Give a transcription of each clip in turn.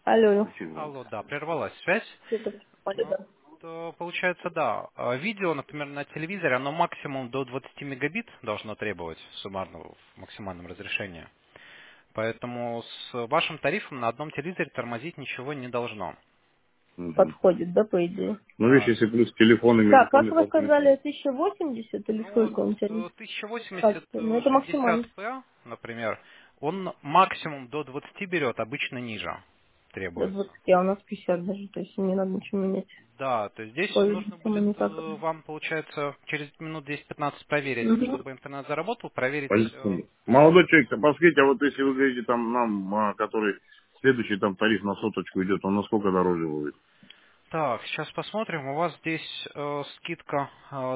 Алло. Алло, да, прервалась связь. Что-то Ну, да. то получается, да, видео, например, на телевизоре, оно максимум до 20 мегабит должно требовать суммарного в максимальном разрешении. Поэтому с вашим тарифом на одном телевизоре тормозить ничего не должно. Подходит, да, по идее? Ну, видишь, Да. если плюс телефон и Так, как мегафон вы сказали, подключен. 1080 или Ну, сколько он тянет? 1080, Качество. Ну, это максимально 60p, например, он максимум до 20 берет, обычно ниже до требуется. 20, а у нас 50 даже, то есть не надо ничего менять Да, то есть здесь по нужно видео будет монитора. вам, получается, через минут 10-15 проверить, Угу. чтобы интернет заработал, проверить. Молодой человек, посмотрите, а вот если вы говорите там нам, который следующий там тариф на соточку идет, он насколько дороже будет? Так, сейчас посмотрим. У вас здесь скидка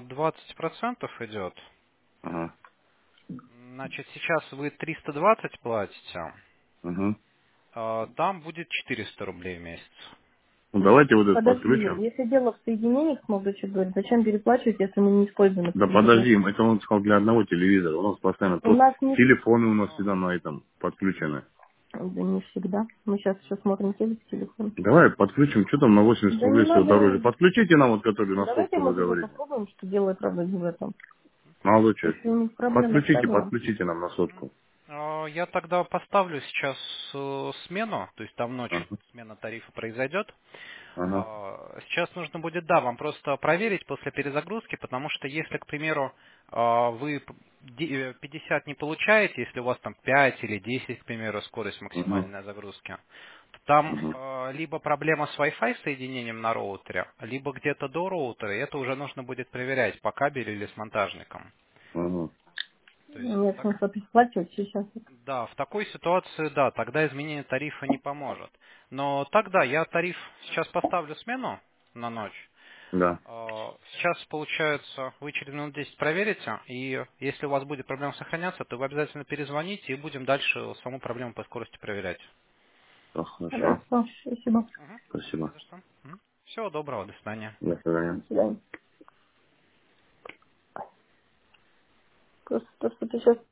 20% идет. Ага. Значит, сейчас вы 320 платите, Ага. там будет 400 рублей в месяц. Ну, давайте вот это Подожди, подключим. если дело в соединениях, молодой человек говорит, зачем переплачивать, если мы не используем это Да соединение? подожди, это он сказал для одного телевизора. У нас постоянно У то нас не... телефоны у нас Ну, всегда на этом подключены. Да не всегда. Мы сейчас еще смотрим телефон. Давай подключим, что там на 80 Да не рублей всего дороже. надо. Подключите нам вот, который на Давайте сотку вы мы тогда говорите. попробуем, что дело правда не в этом. Молодой человек, Если у них проблема с подключите, кабелем. подключите нам на мгм. сотку. Я тогда поставлю сейчас смену, то есть там ночью Ага. смена тарифа произойдет. Ага. Сейчас нужно будет, да, вам просто проверить после перезагрузки, потому что если, к примеру, вы 50 не получаете, если у вас там 5 или 10, к примеру, скорость Ага. максимальной загрузки, то там Ага. либо проблема с Wi-Fi соединением на роутере, либо где-то до роутера, и это уже нужно будет проверять по кабелю или с монтажником. Ага. То есть Нет смысла переплачивать сейчас. да, в такой ситуации, да, тогда изменение тарифа не поможет. Но тогда я тариф сейчас поставлю смену на ночь. Да. Сейчас, получается, вы через минут 10 проверите, и если у вас будет проблема сохраняться, то вы обязательно перезвоните, и будем дальше саму проблему по скорости проверять. Так, хорошо. Хорошо, спасибо. Угу. Не Спасибо. за что. Всего доброго, до свидания. До свидания. До свидания. Просто то, что ты сейчас